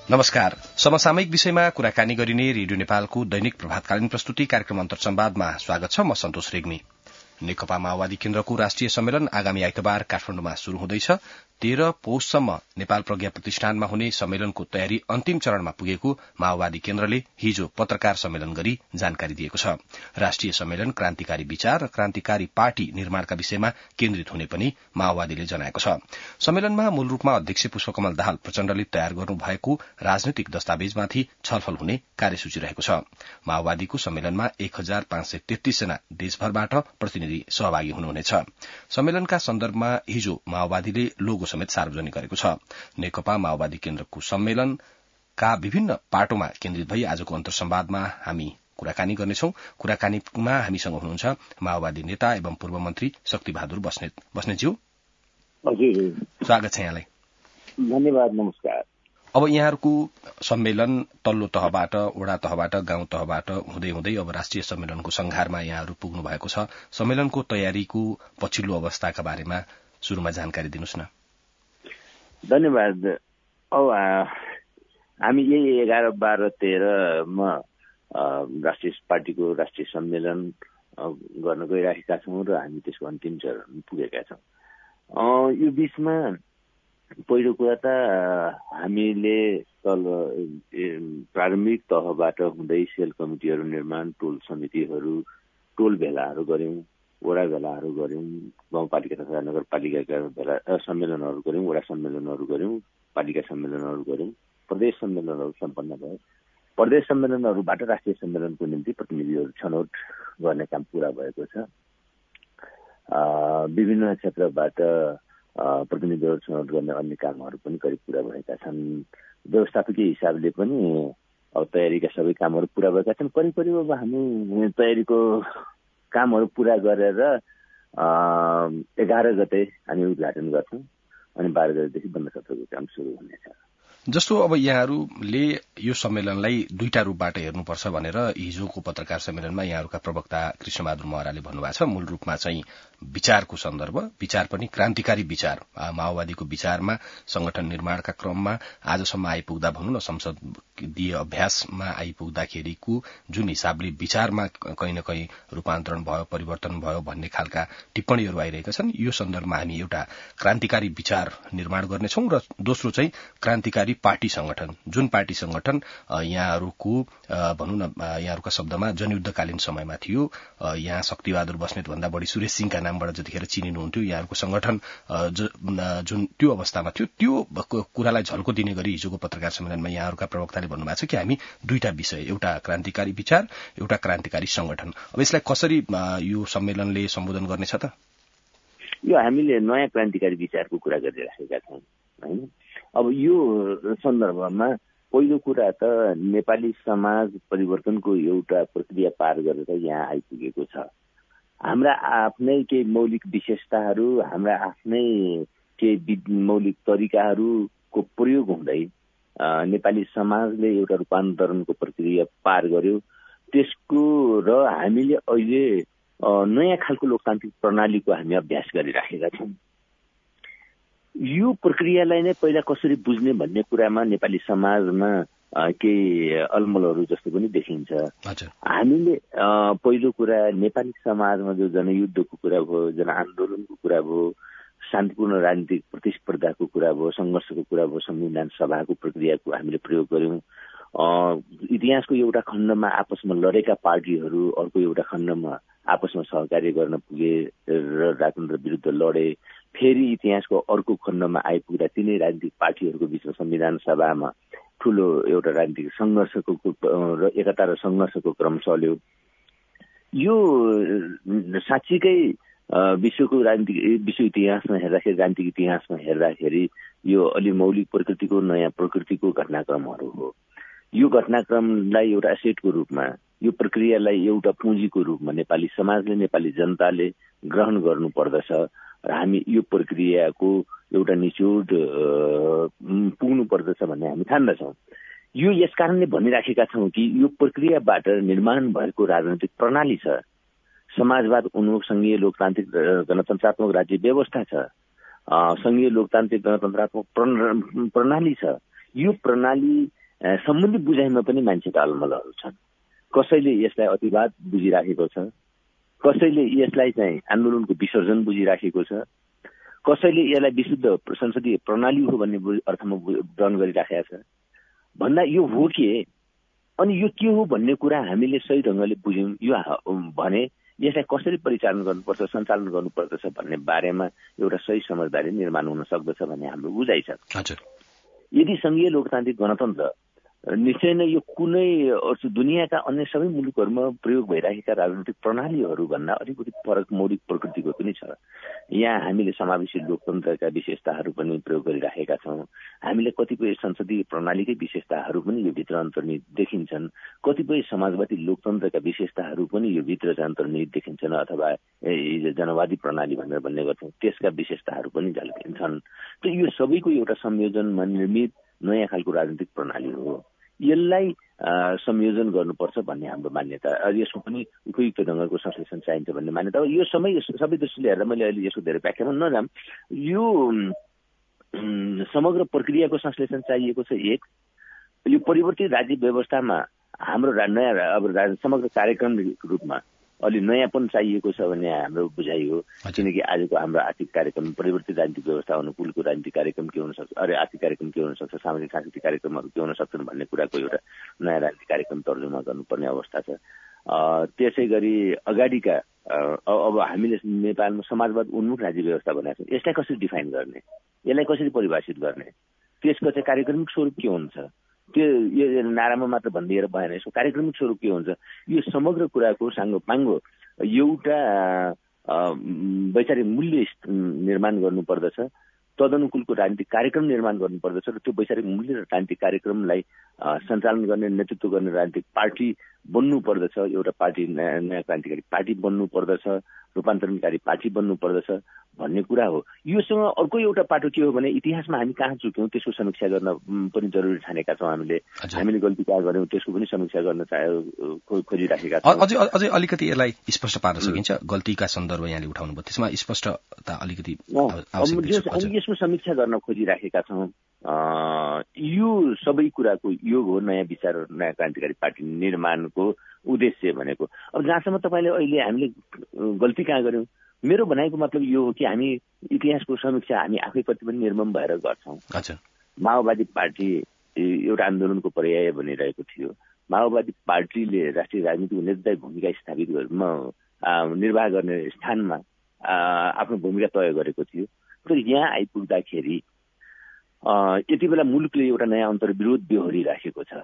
नमस्कार। समसामयिक विषयमा कुराकानी गरिने रेडियो नेपालको दैनिक प्रभातकालीन प्रस्तुति कार्यक्रम अन्तरसंवादमा स्वागत छ। म सन्तोष रेग्मी। नेकपा माओवादी केन्द्रको राष्ट्रिय सम्मेलन आगामी आइतबार काठमाडौँमा शुरू हुँदैछ। 13 पौषसम्म नेपाल प्रज्ञा प्रतिष्ठानमा हुने सम्मेलनको तयारी अन्तिम चरणमा पुगेको माओवादी केन्द्रले हिजो पत्रकार सम्मेलन गरी जानकारी दिएको छ। राष्ट्रिय सम्मेलन क्रान्तिकारी विचार र क्रान्तिकारी पार्टी निर्माणका विषयमा केन्द्रित हुने पनि माओवादीले जनाएको छ। सम्मेलनमा मूल रूपमा अध्यक्ष पुष्पकमल दाहाल प्रचण्डले तयार गर्नुभएको राजनैतिक दस्तावेजमाथि छलफल हुने कार्यसूची रहेको छ। माओवादीको सम्मेलनमा 1533 जना देशभरबाट प्रतिनिधि सहभागी हुनुहुनेछ। सम्मेलनका सन्दर्भमा हिजो माओवादीले लोगो समेत सार्वजनिक गरेको छ। नेकपा माओवादी केन्द्रको सम्मेलनका विभिन्न पाटोमा केन्द्रित भई आजको अन्तरसंवादमा हामी कुराकानी गर्नेछौं। कुराकानीमा हामीसँग हुनुहुन्छ माओवादी नेता एवं पूर्व मन्त्री शक्तिबहादुर बस्नेतज्यू। स्वागत छ यहाँलाई। धन्यवाद। नमस्कार। अब यहाँहरूको सम्मेलन तल्लो तहबाट, वडा तहबाट, गाउँ तहबाट हुँदै हुँदै अब राष्ट्रिय सम्मेलनको संघारमा यहाँहरू पुग्नु भएको छ। सम्मेलनको तयारीको पछिल्लो अवस्थाका बारेमा शुरूमा जानकारी दिनुहोस् न। धन्यवाद। अब हामी यही 11, 12, 13मा राष्ट्रिय पार्टीको राष्ट्रिय सम्मेलन गर्न गइरहेका छौँ र हामी त्यसको अन्तिम चरण पुगेका छौँ। यो बीचमा पहिलो कुरा त हामीले तल प्रारम्भिक तहबाट हुँदै सेल कमिटीहरू निर्माण, टोल समितिहरू, टोल भेलाहरू गऱ्यौँ, वडा भेलाहरू गऱ्यौँ, गाउँपालिका तथा नगरपालिकाका भेला सम्मेलनहरू गऱ्यौँ, वडा सम्मेलनहरू गऱ्यौँ, पालिका सम्मेलनहरू गऱ्यौँ, प्रदेश सम्मेलनहरू सम्पन्न भयो। प्रदेश सम्मेलनहरूबाट राष्ट्रिय सम्मेलनको निम्ति प्रतिनिधिहरू छनौट गर्ने काम पूरा भएको छ। विभिन्न क्षेत्रबाट प्रतिनिधिहरू छनौट गर्ने अन्य कामहरू पनि करिब पूरा भएका छन्। व्यवस्थापकीय हिसाबले पनि अब तयारीका सबै कामहरू पूरा भएका छन्। करिब अब हामी तयारीको कामहरू पूरा गरेर 11 गते हामी उद्घाटन गर्छौँ अनि 12 गतेदेखि बन्द सत्रको काम सुरु हुनेछ। जस्तो अब यहाँहरूले यो सम्मेलनलाई दुईटा रूपबाट हेर्नुपर्छ भनेर हिजोको पत्रकार सम्मेलनमा यहाँहरूका प्रवक्ता कृष्णबहादुर महराले भन्नुभएको छ। मूल रूपमा चाहिँ विचारको सन्दर्भ, विचार पनि क्रान्तिकारी विचार, माओवादीको विचारमा संगठन निर्माणका क्रममा आजसम्म आइपुग्दा भनौँ न संसदीय अभ्यासमा आइपुग्दाखेरिको जुन हिसाबले विचारमा कहीँ न कहीँ रूपान्तरण भयो, परिवर्तन भयो भन्ने खालका टिप्पणीहरू आइरहेका छन्। यो सन्दर्भमा हामी एउटा क्रान्तिकारी विचार निर्माण गर्नेछौँ र दोस्रो चाहिँ क्रान्तिकारी पार्टी संगठन, जुन पार्टी संगठन यहाँहरूको भनौँ न यहाँहरूका शब्दमा जनयुद्धकालीन समयमा थियो। यहाँ शक्तिबहादुर बस्नेत भन्दा बढी सुरेश सिंहका नामबाट जतिखेर चिनिनुहुन्थ्यो, यहाँहरूको संगठन जुन त्यो अवस्थामा थियो, त्यो कुरालाई झल्को दिने गरी हिजोको पत्रकार सम्मेलनमा यहाँहरूका प्रवक्ताले भन्नुभएको छ कि हामी दुईटा विषय, एउटा क्रान्तिकारी विचार, एउटा क्रान्तिकारी संगठन। अब यसलाई कसरी यो सम्मेलनले सम्बोधन गर्नेछ त? यो हामीले नयाँ क्रान्तिकारी विचारको कुरा गरिराखेका छौँ हैन। अब यो सन्दर्भमा पहिलो कुरा त नेपाली समाज परिवर्तनको एउटा प्रक्रिया पार गरेर यहाँ आइपुगेको छ। हाम्रा आफ्नै केही मौलिक विशेषताहरू, हाम्रा आफ्नै केही मौलिक तरिकाहरूको प्रयोग हुँदै नेपाली समाजले एउटा रूपान्तरणको प्रक्रिया पार गर्यो। त्यसको र हामीले अहिले नयाँ खालको लोकतान्त्रिक प्रणालीको हामी अभ्यास गरिराखेका छौँ। यो प्रक्रियालाई नै पहिला कसरी बुझ्ने भन्ने कुरामा नेपाली समाजमा केही अलमलहरू जस्तो पनि देखिन्छ। हामीले पहिलो कुरा नेपाली समाजमा जो जनयुद्धको कुरा भयो, जनआन्दोलनको कुरा भयो, शान्तिपूर्ण राजनीतिक प्रतिस्पर्धाको कुरा भयो, सङ्घर्षको कुरा भयो, संविधान सभाको प्रक्रियाको हामीले प्रयोग गर्यौँ। इतिहासको एउटा खण्डमा आपसमा लडेका पार्टीहरू अर्को एउटा खण्डमा आपसमा सहकार्य गर्न पुगे र राजतन्त्र विरुद्ध लडे। फेरि इतिहासको अर्को खण्डमा आइपुग्दा तिनै राजनीतिक पार्टीहरूको बीचमा संविधान सभामा ठूलो एउटा राजनीतिक सङ्घर्षको र एकता र सङ्घर्षको क्रम चल्यो। यो साँच्चीकै विश्व इतिहासमा हेर्दाखेरि, राजनीतिक इतिहासमा हेर्दाखेरि यो अलि मौलिक प्रकृतिको, नयाँ प्रकृतिको घटनाक्रमहरू हो। यो घटनाक्रमलाई एउटा एसेटको रूपमा, यो प्रक्रियालाई एउटा पुँजीको रूपमा नेपाली समाजले, नेपाली जनताले ग्रहण गर्नु पर्दछ र हामी यो प्रक्रियाको एउटा निचोड पुग्नु पर्दछ भन्ने हामी ठान्दछौँ। यो यस कारणले भनिराखेका छौँ कि यो प्रक्रियाबाट निर्माण भएको राजनैतिक प्रणाली छ, समाजवाद उन्मुख संघीय लोकतान्त्रिक गणतन्त्रात्मक राज्य व्यवस्था छ, संघीय लोकतान्त्रिक गणतन्त्रात्मक प्रणाली छ। यो प्रणाली सम्बन्धी बुझाइमा पनि मान्छेका अलमलहरू छन्। कसैले यसलाई अतिवाद बुझिराखेको छ, कसैले यसलाई चाहिँ आन्दोलनको विसर्जन बुझिराखेको छ, कसैले यसलाई विशुद्ध संसदीय प्रणाली हो भन्ने अर्थमा ग्रहण गरिराखेका छ। भन्दा यो हो के, अनि यो के हो भन्ने कुरा हामीले सही ढङ्गले बुझ्यौँ यो भने यसलाई कसरी परिचालन गर्नुपर्छ, सञ्चालन गर्नुपर्दछ भन्ने बारेमा एउटा सही समझदारी निर्माण हुन सक्दछ भन्ने हाम्रो बुझाइ छ। यदि संघीय लोकतान्त्रिक गणतन्त्र निश्चय नै यो कुनै दुनियाँका अन्य सबै मुलुकहरूमा प्रयोग भइरहेका राजनीतिक प्रणालीहरू भन्दा अलिकति फरक मौलिक प्रकृतिको पनि छ। यहाँ हामीले समावेशी लोकतन्त्रका विशेषताहरू पनि प्रयोग गरिराखेका छौँ। हामीले कतिपय संसदीय प्रणालीकै विशेषताहरू पनि यो भित्र अन्तर्निहित देखिन्छन्, कतिपय समाजवादी लोकतन्त्रका विशेषताहरू पनि यो भित्र चाहिँ अन्तर्निहित देखिन्छन्, अथवा जनवादी प्रणाली भनेर भन्ने गर्छौँ त्यसका विशेषताहरू पनि झल्किन्छन्। त यो सबैको एउटा संयोजनमा निर्मित नयाँ खालको राजनीतिक प्रणाली हो। यसलाई संयोजन गर्नुपर्छ भन्ने हाम्रो मान्यता, यसको पनि उपयुक्त ढङ्गको संश्लेषण चाहिन्छ भन्ने मान्यता। यो सबै दृष्टिले हेर्दा मैले अहिले यसको धेरै व्याख्यामा नजाम, यो समग्र प्रक्रियाको संश्लेषण चाहिएको छ। एक, यो परिवर्तित राज्य व्यवस्थामा हाम्रो नयाँ अब समग्र कार्यक्रम रूपमा अलि नयाँपन चाहिएको छ भन्ने हाम्रो बुझाइ हो। किनकि आजको हाम्रो आर्थिक कार्यक्रम परिवर्तित राजनीतिक व्यवस्था अनुकूलको राजनीतिक कार्यक्रम के हुन सक्छ, आर्थिक कार्यक्रम के हुन सक्छ, सामाजिक सांस्कृतिक कार्यक्रमहरू के हुन सक्छन् भन्ने कुराको एउटा नयाँ राजनीतिक कार्यक्रम तर्जुमा गर्नुपर्ने अवस्था छ। त्यसै गरी अगाडिका अब हामीले नेपालमा समाजवाद उन्मुख राज्य व्यवस्था भनेको छ, यसलाई कसरी डिफाइन गर्ने, यसलाई कसरी परिभाषित गर्ने, त्यसको चाहिँ कार्यक्रमिक स्वरूप के हुन्छ, त्यो यो नारामा मात्र भनिदिएर भएन, यसको कार्यक्रमिक स्वरूप के हुन्छ, यो समग्र कुराको साङ्गोपाङ्गो एउटा वैचारिक मूल्य निर्माण गर्नुपर्दछ, तदनुकूलको राजनीतिक कार्यक्रम निर्माण गर्नुपर्दछ र त्यो वैचारिक मूल्य र राजनीतिक कार्यक्रमलाई सञ्चालन गर्ने नेतृत्व गर्ने राजनीतिक पार्टी बन्नुपर्दछ। एउटा पार्टी नयाँ क्रान्तिकारी पार्टी बन्नुपर्दछ, रूपान्तरणकारी पार्टी बन्नुपर्दछ भन्ने कुरा हो। योसँग अर्को एउटा पाटो के हो भने इतिहासमा हामी कहाँ चुक्यौँ त्यसको समीक्षा गर्न पनि जरुरी ठानेका छौँ। हामीले गल्ती कहाँ गर्यौँ त्यसको पनि समीक्षा गर्न खोजिराखेका छौँ। अझै अलिकति यसलाई स्पष्ट पार्न सकिन्छ? गल्तीका सन्दर्भ यहाँले उठाउनु भयो, त्यसमा स्पष्टता अलिकति यसको समीक्षा गर्न खोजिराखेका छौँ। यो सबै कुराको योग हो नयाँ विचार नयाँ क्रान्तिकारी पार्टी निर्माणको उद्देश्य भनेको। अब जहाँसम्म तपाईँले अहिले हामीले गल्ती कहाँ गर्यौँ, मेरो भनाइको मतलब यो हो कि हामी इतिहासको समीक्षा हामी आफैप्रति पनि निर्मम भएर गर्छौँ। माओवादी पार्टी एउटा आन्दोलनको पर्याय बनिरहेको थियो। माओवादी पार्टीले राष्ट्रिय राजनीतिको निर्णायक भूमिका स्थापित निर्वाह गर्ने स्थानमा आफ्नो भूमिका तय गरेको थियो। तर यहाँ आइपुग्दाखेरि यति बेला मुलुकले एउटा नयाँ अन्तर्विरोध बेहोरिराखेको छ।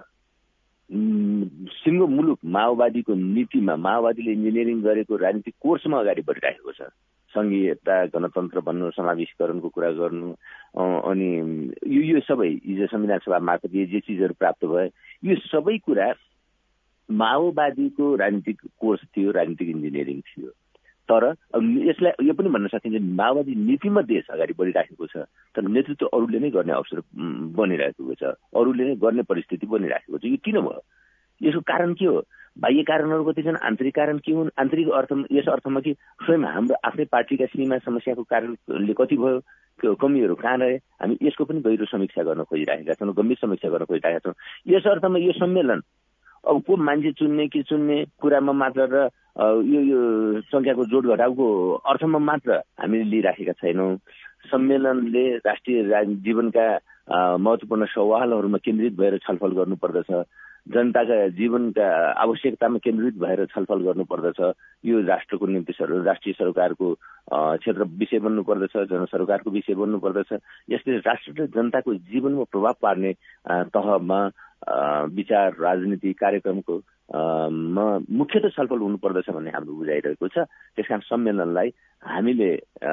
सिङ्गो मुलुक माओवादीको नीतिमा माओवादीले इन्जिनियरिङ गरेको राजनीतिक कोर्समा अगाडि बढिरहेको छ। संघीयता, गणतन्त्र बन्नु, समावेशीकरणको कुरा गर्नु, अनि यो सबै हिजो संविधान सभा मार्फत जे चिजहरू प्राप्त भए यो सबै कुरा माओवादीको राजनीतिक कोर्स थियो, राजनीतिक इन्जिनियरिङ थियो। तर यसलाई यो पनि भन्न सकिन्छ माओवादी नीतिमा देश अगाडि बढिराखेको छ, तर नेतृत्व अरूले नै गर्ने अवसर बनिरहेको छ, अरूले नै गर्ने परिस्थिति बनिरहेको छ। यो किन भयो? यसको कारण के हो? बाह्य कारणहरू कति छन्, आन्तरिक कारण के हुन्? आन्तरिक अर्थ यस अर्थमा कि स्वयं हाम्रो आफ्नै पार्टीका सीमा समस्याको कारणले कति भयो, कमीहरू कहाँ रहे, हामी यसको पनि गहिरो समीक्षा गर्न खोजिरहेका छौँ, गम्भीर समीक्षा गर्न खोजिरहेका छौँ। यस अर्थमा यो सम्मेलन अब को मान्छे चुन्ने कि चुन्ने कुरामा मात्र र यो संख्याको जोड घटाउको अर्थमा मात्र हामीले लिइराखेका छैनौँ। सम्मेलनले राष्ट्रिय जीवनका महत्त्वपूर्ण सवालहरूमा केन्द्रित भएर छलफल गर्नुपर्दछ, जनताका जीवनका आवश्यकतामा केन्द्रित भएर छलफल गर्नुपर्दछ। यो राष्ट्रको निम्ति राष्ट्रिय सरकारको क्षेत्र विषय बन्नुपर्दछ, जनसरकारको विषय बन्नुपर्दछ। यसले राष्ट्र र जनताको जीवनमा प्रभाव पार्ने तहमा विचार राजनीति कार्यक्रमको मुख्यतः छलफल हुनुपर्दछ भन्ने हाम्रो बुझाइरहेको छ। त्यसकारण सम्मेलनलाई हामीले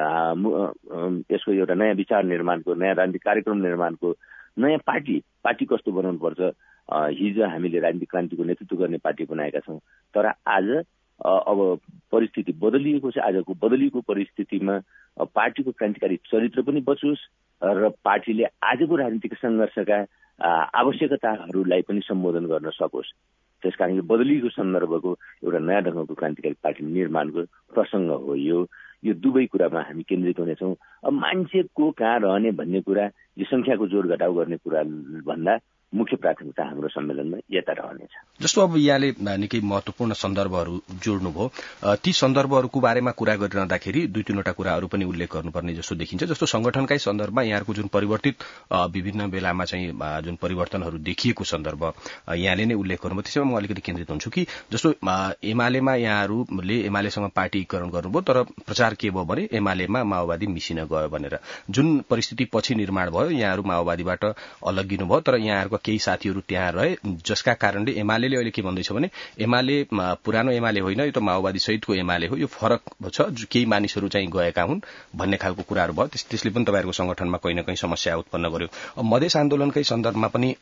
यसको एउटा नयाँ विचार निर्माणको, नयाँ राजनीतिक कार्यक्रम निर्माणको, नयाँ पार्टी कस्तो बनाउनुपर्छ। हिजो हामीले राजनीतिक क्रान्तिको नेतृत्व गर्ने पार्टी बनाएका छौँ, तर आज अब परिस्थिति बदलिएको छ। आजको बदलिएको परिस्थितिमा पार्टीको क्रान्तिकारी चरित्र पनि बचोस् र पार्टीले आजको राजनीतिक सङ्घर्षका आवश्यकताहरूलाई पनि सम्बोधन गर्न सकोस्। त्यसकारण यो बदलिएको सन्दर्भको एउटा नयाँ ढङ्गको क्रान्तिकारी पार्टी निर्माणको प्रसङ्ग हो। यो दुवै कुरामा हामी केन्द्रित हुनेछौँ। अब मान्छेको कहाँ रहने भन्ने कुरा, यो सङ्ख्याको जोड घटाउ गर्ने कुरा भन्दा मुख्य प्राथमिकता हाम्रो सम्मेलनमा यता रहनेछ। जस्तो अब यहाँले निकै महत्वपूर्ण सन्दर्भहरू जोड्नुभयो, ती सन्दर्भहरूको बारेमा कुरा गरिरहँदाखेरि 2-3वटा कुराहरू पनि उल्लेख गर्नुपर्ने जस्तो देखिन्छ। जस्तो संगठनकै सन्दर्भमा यहाँहरूको जुन परिवर्तित विभिन्न बेलामा चाहिँ जुन परिवर्तनहरू देखिएको सन्दर्भ यहाँले नै उल्लेख गर्नुभयो, त्यसैमा म अलिकति केन्द्रित हुन्छु कि जस्तो एमालेमा यहाँहरूले एमालेसँग पार्टीकरण गर्नुभयो, तर प्रचार के भयो भने एमालेमा माओवादी मिसिन गयो भनेर। जुन परिस्थिति पछि निर्माण भयो, यहाँहरू माओवादीबाट अलग्गिनु भयो, तर यहाँहरूको केही साथीहरू त्यहाँ रहे, जसका कारणले एमालेले अहिले के भन्दैछ भने एमाले पुरानो एमाले होइन, यो त माओवादी सहितको एमाले हो, यो फरक छ, केही मानिसहरू चाहिँ गएका हुन् भन्ने खालको कुराहरू भयो। त्यसले पनि तपाईँहरूको संगठनमा कहीँ न कहीँ समस्या उत्पन्न गर्यो। अब मधेस आन्दोलनकै सन्दर्भमा पनि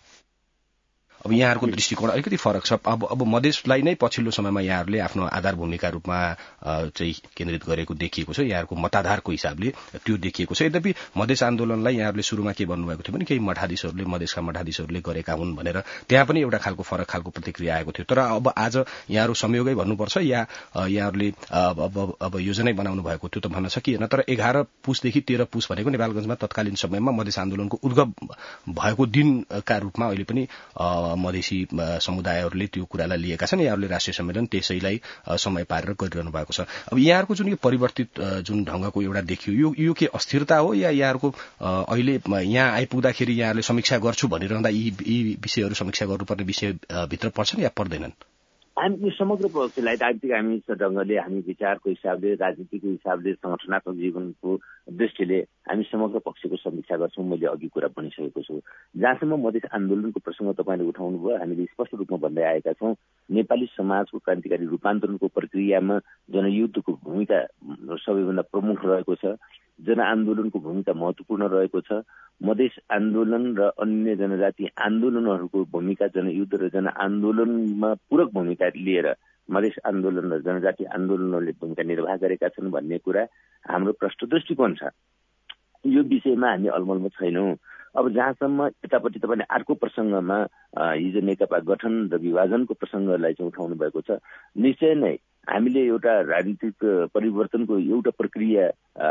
अब यहाँहरूको दृष्टिकोण अलिकति फरक छ। अब मधेसलाई नै पछिल्लो समयमा यहाँहरूले आफ्नो आधार भूमिका रूपमा चाहिँ केन्द्रित गरेको देखिएको छ, यहाँहरूको मताधारको हिसाबले त्यो देखिएको छ। यद्यपि मधेस आन्दोलनलाई यहाँहरूले सुरुमा के भन्नुभएको थियो भने केही मठाधीशहरूले, मधेसका मठाधीशहरूले गरेका हुन् भनेर त्यहाँ पनि एउटा खालको फरक खालको प्रतिक्रिया आएको थियो। तर अब आज यहाँहरू संयोगै भन्नुपर्छ या यहाँहरूले अब योजनै बनाउनु भएको त्यो त भन्न सकिएन। तर 11 पुसदेखि 13 पुस भनेको नेपालगञ्जमा तत्कालीन समयमा मधेस आन्दोलनको उद्गम भएको दिनका रूपमा अहिले पनि मधेसी समुदायहरूले त्यो कुरालाई लिएका छन्। यहाँहरूले राष्ट्रिय सम्मेलन त्यसैलाई समय पारेर गरिरहनु भएको छ। अब यहाँहरूको जुन यो परिवर्तित जुन ढंगको एउटा देखियो, यो के अस्थिरता हो या यहाँहरूको अहिले यहाँ आइपुग्दाखेरि यहाँहरूले समीक्षा गर्छु भनिरहँदा यी विषयहरू समीक्षा गर्नुपर्ने विषयभित्र पर्छन् या पर्दैनन्? हामी समग्र पक्षलाई राजनीतिक हामी ढंगले, हामी विचारको हिसाबले, राजनीतिको हिसाबले, संगठनात्मक जीवनको दृष्टिले हामी समग्र पक्षको समीक्षा गर्छौँ। मैले अघि कुरा भनिसकेको छु। जहाँसम्म मधेस आन्दोलनको प्रसङ्ग तपाईँले उठाउनु भयो, हामीले स्पष्ट रूपमा भन्दै आएका छौँ, नेपाली समाजको क्रान्तिकारी रूपान्तरणको प्रक्रियामा जनयुद्धको भूमिका सबैभन्दा प्रमुख रहेको छ। जनआन्दोलनको भूमिका महत्वपूर्ण रहेको छ। मधेस आन्दोलन र अन्य जनजाति आन्दोलनहरूको भूमिका जनयुद्ध र जनआन्दोलनमा पूरक भूमिका लिएर मधेस आन्दोलन र जनजाति आन्दोलनहरूले भूमिका निर्वाह गरेका छन् भन्ने कुरा हाम्रो प्रष्ट दृष्टिकोण छ। यो विषयमा हामी अलमलमा छैनौँ। अब जहाँसम्म यतापट्टि तपाईँले अर्को प्रसङ्गमा हिजो नेकपा गठन र विभाजनको प्रसङ्गलाई चाहिँ उठाउनु भएको छ। निश्चय नै हामीले एउटा राजनीतिक परिवर्तनको एउटा प्रक्रिया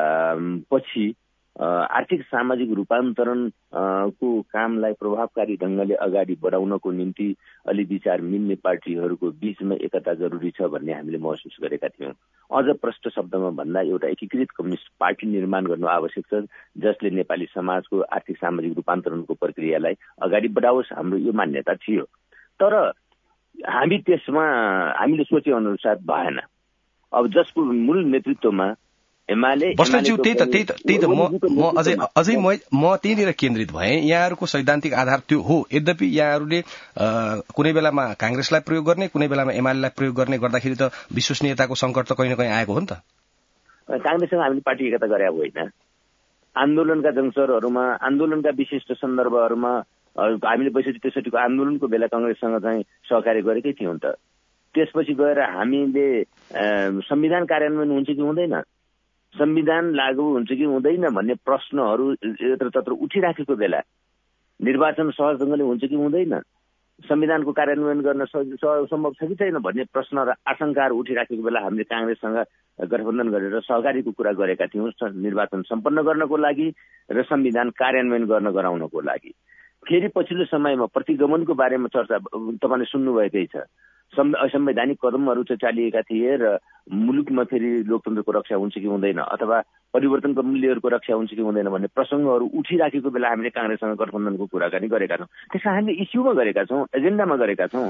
पछि आर्थिक सामाजिक रूपान्तरणको कामलाई प्रभावकारी ढंगले अगाडि बढाउनको निम्ति अलि विचार मिल्ने पार्टीहरूको बीचमा एकता जरुरी छ भन्ने हामीले महसुस गरेका थियौँ। अझ प्रष्ट शब्दमा भन्दा एउटा एकीकृत कम्युनिस्ट पार्टी निर्माण गर्नु आवश्यक छ, जसले नेपाली समाजको आर्थिक सामाजिक रूपान्तरणको प्रक्रियालाई अगाडि बढाओस्, हाम्रो यो मान्यता थियो। तर हामी त्यसमा हामीले सोचे अनुसार भएन। अब जसको मूल नेतृत्वमा बस्नेतज्यू त्यही त म अझै म त्यहीँनिर केन्द्रित भएँ। यहाँहरूको सैद्धान्तिक आधार त्यो हो, यद्यपि यहाँहरूले कुनै बेलामा कांग्रेसलाई प्रयोग गर्ने, कुनै बेलामा एमालेलाई प्रयोग गर्ने गर्दाखेरि त विश्वसनीयताको संकट त कहीँ न कहीँ आएको हो नि त। कांग्रेससँग हामीले पार्टी एकता गरेका होइन। आन्दोलनका जङ्सरहरूमा, आन्दोलनका विशिष्ट सन्दर्भहरूमा हामीले 62-63 को आन्दोलनको बेला कांग्रेससँग चाहिँ सहकार्य गरेकै थियौँ त। त्यसपछि गएर हामीले संविधान कार्यान्वयन हुन्छ कि हुँदैन, संविधान लागू हुन्छ कि हुँदैन भन्ने प्रश्नहरू यत्रतत्र उठिराखेको बेला, निर्वाचन सहज ढंगले हुन्छ कि हुँदैन, संविधानको कार्यान्वयन गर्न सम्भव छ कि छैन भन्ने प्रश्न र आशंकाहरू उठिराखेको बेला हामीले कांग्रेससँग गठबन्धन गरेर सहकारीको कुरा गरेका थियौँ, निर्वाचन सम्पन्न गर्नको लागि र संविधान कार्यान्वयन गराउनको लागि। फेरि पछिल्लो समयमा प्रतिगमनको बारेमा चर्चा तपाईँले सुन्नुभएकै छ। असंवैधानिक कदमहरू चाहिँ चालिएका थिए र मुलुकमा फेरि लोकतन्त्रको रक्षा हुन्छ कि हुँदैन अथवा परिवर्तनको मूल्यहरूको रक्षा हुन्छ कि हुँदैन भन्ने प्रसङ्गहरू उठिराखेको बेला हामीले कांग्रेससँग गठबन्धनको कुराकानी गरेका छौँ। त्यसलाई हामीले इस्युमा गरेका छौँ, एजेन्डामा गरेका छौँ।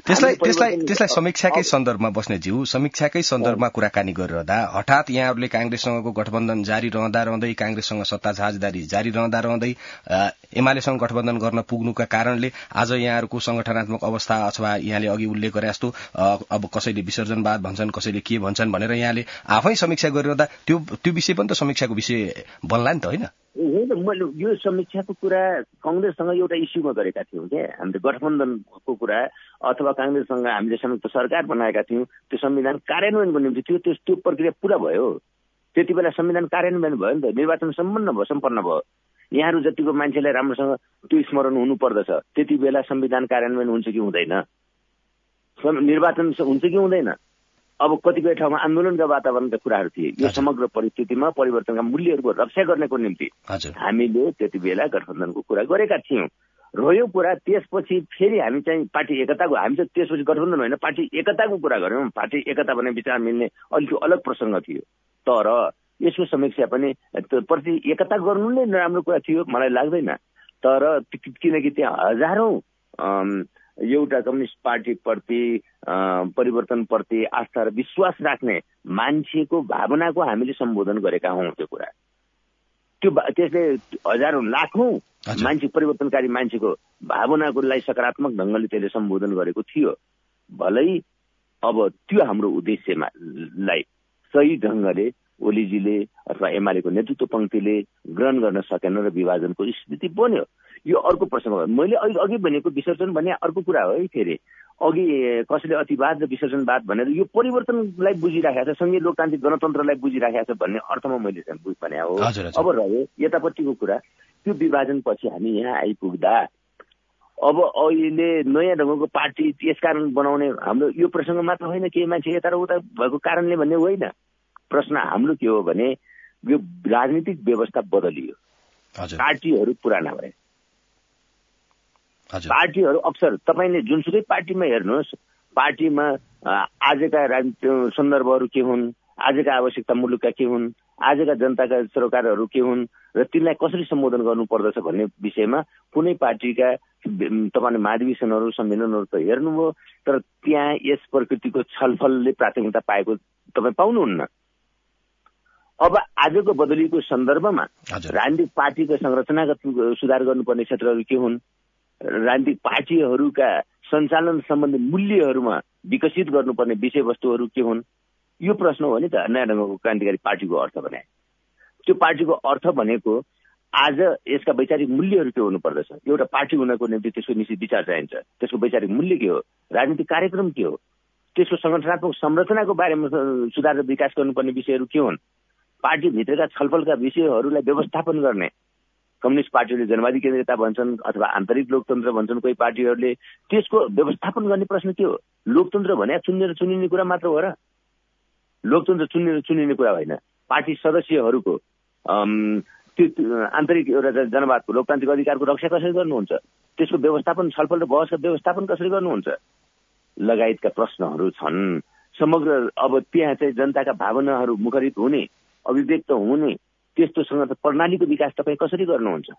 त्यसलाई समीक्षाकै सन्दर्भमा बस्नेज्यू, समीक्षाकै सन्दर्भमा कुराकानी गरिरहँदा हठात यहाँहरूले कांग्रेससँगको गठबन्धन जारी रहँदै कांग्रेससँग सत्ता साझेदारी जारी रहँदै एमालेसँग गठबन्धन गर्न पुग्नुका कारणले आज यहाँहरूको संगठनात्मक अवस्था अथवा यहाँले अघि उल्लेख गरे जस्तो अब कसैले विसर्जनवाद भन्छन्, कसैले के भन्छन् भनेर यहाँले आफै समीक्षा गरिरहँदा त्यो विषय पनि त समीक्षाको विषय बन्ला नि त, होइन? मैले यो समीक्षाको कुरा कांग्रेससँग एउटा इस्युमा गरेका थियौँ क्या। हामीले गठबन्धनको कुरा अथवा कांग्रेससँग हामीले संयुक्त सरकार बनाएका थियौँ। त्यो संविधान कार्यान्वयनको निम्ति त्यो प्रक्रिया पूरा भयो। त्यति बेला संविधान कार्यान्वयन भयो नि त, निर्वाचन सम्पन्न भयो। यहाँहरू जतिको मान्छेलाई राम्रोसँग त्यो स्मरण हुनुपर्दछ। त्यति बेला संविधान कार्यान्वयन हुन्छ कि हुँदैन, निर्वाचन हुन्छ कि हुँदैन। अब कतिपय ठाउँमा आन्दोलनका वातावरणका कुराहरू थिए। यो समग्र परिस्थितिमा परिवर्तनका मूल्यहरूको रक्षा गर्नको निम्ति हामीले त्यति बेला गठबन्धनको कुरा गरेका थियौँ। रह्यो कुरा त्यसपछि फेरि हामी चाहिँ पार्टी एकताको हामी चाहिँ त्यसपछि गठबन्धन होइन पार्टी एकताको कुरा गऱ्यौँ। पार्टी एकता भने विचार मिल्ने अलिक अलग प्रसङ्ग थियो, तर यसको समीक्षा पनि प्रति एकता गर्नु नै राम्रो कुरा थियो मलाई लाग्दैन। तर किनकि त्यहाँ हजारौं एउटा कम्युनिस्ट पार्टीप्रति परिवर्तनप्रति आस्था र विश्वास राख्ने मान्छेको भावनाको हामीले सम्बोधन गरेका हौँ। त्यो कुरा त्यसले हजारौं लाखौं मान्छे परिवर्तनकारी मान्छेको भावनाकोलाई सकारात्मक ढङ्गले त्यसले सम्बोधन गरेको थियो। भलै अब त्यो हाम्रो उद्देश्यलाई सही ढङ्गले ओलीजीले अथवा एमालेको नेतृत्व पंक्तिले ग्रहण गर्न सकेन र विभाजनको स्थिति बन्यो। यो अर्को प्रश्न। मैले अघि भनेको विसर्जन भन्ने अर्को कुरा हो है। फेरि अघि कसैले अतिवाद र विसर्जनवाद भनेर यो परिवर्तनलाई बुझिराखेको छ, संघीय लोकतान्त्रिक गणतन्त्रलाई बुझिराखेको छ भन्ने अर्थमा मैले भने हो। अब रह्यो यतापट्टिको कुरा, त्यो विभाजनपछि हामी यहाँ आइपुग्दा अब अहिले नयाँ ढङ्गको पार्टी त्यसकारण बनाउने हाम्रो यो प्रसङ्ग मात्र होइन, केही मान्छे यता र उता भएको कारणले भन्ने होइन। प्रश्न हाम्रो के हो भने यो राजनीतिक व्यवस्था बदलियो, पार्टीहरू पुराना भए। पार्टीहरू अक्सर तपाईँले जुनसुकै पार्टीमा हेर्नुहोस्, पार्टीमा आजका राजनीतिक सन्दर्भहरू के हुन्, आजका आवश्यकता मुलुकका के हुन्, आजका जनताका सरोकारहरू के हुन् र तिनलाई कसरी सम्बोधन गर्नुपर्दछ भन्ने विषयमा कुनै पार्टीका तपाईँले महाधिवेशनहरू सम्मेलनहरू त हेर्नुभयो, तर त्यहाँ यस प्रकृतिको छलफलले प्राथमिकता पाएको तपाईँ पाउनुहुन्न। अब आजको बदलीको सन्दर्भमा राजनीतिक पार्टीको संरचनागत सुधार गर्नुपर्ने क्षेत्रहरू के हुन्, राजनीतिक पार्टीहरूका सञ्चालन सम्बन्धी मूल्यहरूमा विकसित गर्नुपर्ने विषयवस्तुहरू के हुन्, यो प्रश्न हो नि त नयाँ ढङ्गको क्रान्तिकारी पार्टीको अर्थ भने। त्यो पार्टीको अर्थ भनेको आज यसका वैचारिक मूल्यहरू के हुनुपर्दछ। एउटा पार्टी हुनको निम्ति त्यसको निश्चित विचार चाहिन्छ, त्यसको वैचारिक मूल्य के हो, राजनीतिक कार्यक्रम के हो, त्यसको संगठनात्मक संरचनाको बारेमा सुधार र विकास गर्नुपर्ने विषयहरू के हुन्, पार्टीभित्रका छलफलका विषयहरूलाई व्यवस्थापन गर्ने। कम्युनिस्ट पार्टीहरूले जनवादी केन्द्रियता भन्छन् अथवा आन्तरिक लोकतन्त्र भन्छन् कोही पार्टीहरूले, त्यसको व्यवस्थापन गर्ने प्रश्न के हो। लोकतन्त्र भने चुनेर चुनिने कुरा मात्र हो र? लोकतन्त्र चुनेर चुनिने कुरा होइन। पार्टी सदस्यहरूको आन्तरिक एउटा जनवादको लोकतान्त्रिक अधिकारको रक्षा कसरी गर्नुहुन्छ, त्यसको व्यवस्थापन छलफल र बहसका व्यवस्थापन कसरी गर्नुहुन्छ लगायतका प्रश्नहरू छन्। समग्र अब त्यहाँ चाहिँ जनताका भावनाहरू मुखरित हुने, अभिव्यक्त हुने त्यस्तो प्रणालीको विकास तपाईँ कसरी गर्नुहुन्छ,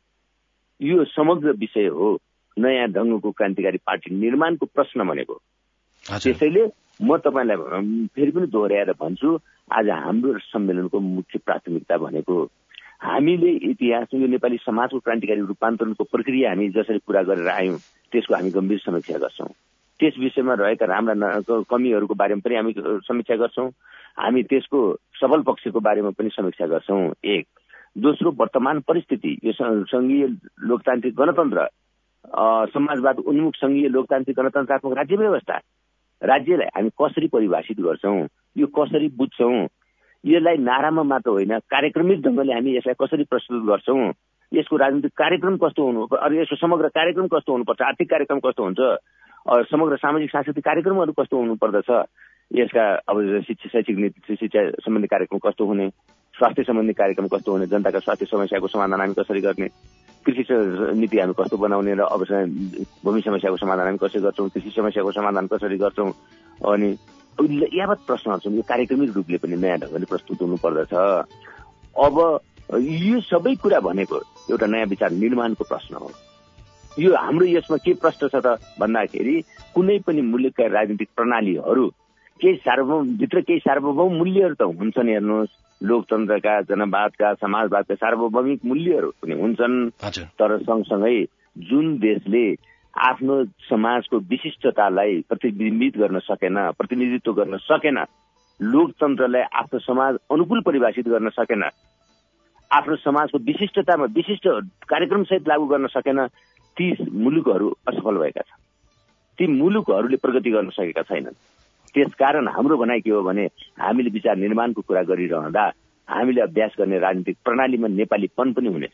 यो समग्र विषय हो नयाँ ढङ्गको क्रान्तिकारी पार्टी निर्माणको प्रश्न भनेको। त्यसैले म तपाईँलाई फेरि पनि दोहोऱ्याएर भन्छु, आज हाम्रो सम्मेलनको मुख्य प्राथमिकता भनेको हामीले इतिहास यो नेपाली समाजको क्रान्तिकारी रूपान्तरणको प्रक्रिया हामी जसरी पूरा गरेर आयौँ त्यसको हामी गम्भीर समीक्षा गर्छौँ। त्यस विषयमा रहेका राम्रा कमीहरूको बारेमा पनि हामी समीक्षा गर्छौँ। हामी त्यसको सबल पक्षको बारेमा पनि समीक्षा गर्छौँ। एक। दोस्रो, वर्तमान परिस्थिति, यो संघीय लोकतान्त्रिक गणतन्त्र, समाजवाद उन्मुख संघीय लोकतान्त्रिक गणतन्त्रात्मक राज्य व्यवस्था, राज्यलाई हामी कसरी परिभाषित गर्छौँ, यो कसरी बुझ्छौँ, यसलाई नारामा मात्र होइन कार्यक्रमिक ढङ्गले हामी यसलाई कसरी प्रस्तुत गर्छौँ, यसको राजनीतिक कार्यक्रम कस्तो हुनु, यसको समग्र कार्यक्रम कस्तो हुनुपर्छ, आर्थिक कार्यक्रम कस्तो हुन्छ, समग्र सामाजिक सांस्कृतिक कार्यक्रमहरू कस्तो हुनुपर्दछ, यसका अब शैक्षिक नीति, शिक्षा सम्बन्धी कार्यक्रम कस्तो हुने, स्वास्थ्य सम्बन्धी कार्यक्रम कस्तो हुने, जनताका स्वास्थ्य समस्याको समाधान हामी कसरी गर्ने, कृषि नीति हामी कस्तो बनाउने र अब भूमि समस्याको समाधान हामी कसरी गर्छौँ, कृषि समस्याको समाधान कसरी गर्छौँ, अनि यावत प्रश्नहरू छन्। यो कार्यक्रमिक रूपले पनि नयाँ ढङ्गले प्रस्तुत हुनुपर्दछ। अब यो सबै कुरा भनेको एउटा नयाँ विचार निर्माणको प्रश्न हो। यो हाम्रो यसमा के प्रश्न छ त भन्दाखेरि कुनै पनि मुलुकका राजनीतिक प्रणालीहरू केही सार्वभौम मूल्यहरू त हुन्छन्। हेर्नुहोस्, लोकतन्त्रका, जनवादका, समाजवादका सार्वभौमिक मूल्यहरू पनि हुन्छन्, तर सँगसँगै जुन देशले आफ्नो समाजको विशिष्टतालाई प्रतिनिधित्व गर्न सकेन, लोकतन्त्रलाई आफ्नो समाज अनुकूल परिभाषित गर्न सकेन, आफ्नो समाजको विशिष्टतामा विशिष्ट कार्यक्रम सहित लागू गर्न सकेन, ती मुलुकहरू असफल भएका छन्। ती मुलुकहरूले प्रगति गर्न सकेका छैनन्। त्यसकारण हाम्रो भनाइ के हो भने हामीले विचार निर्माणको कुरा गरिरहँदा हामीले अभ्यास गर्ने राजनीतिक प्रणालीमा नेपालीपन पनि हुनेछ।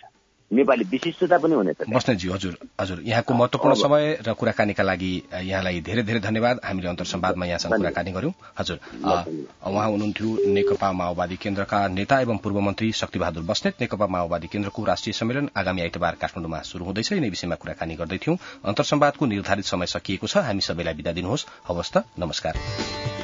नेपाली विशिष्टता पनि हुनेछ। बस्नेतज्यू, हजुर यहाँको महत्वपूर्ण समय र कुराकानीका लागि यहाँलाई धेरै धेरै धन्यवाद। हामीले अन्तर्संवादमा यहाँसँग कुराकानी गर्यौं। हजुर, उहाँ हुनुहुन्थ्यो नेकपा माओवादी केन्द्रका नेता एवं पूर्व मन्त्री शक्तिबहादुर बस्नेत। नेकपा माओवादी केन्द्रको राष्ट्रिय सम्मेलन आगामी आइतबार काठमाडौँमा शुरू हुँदैछ। यिनै विषयमा कुराकानी गर्दैथ्यौं। अन्तर्संवादको निर्धारित समय सकिएको छ। हामी सबैलाई बिदा दिनुहोस्। हवस् त, नमस्कार।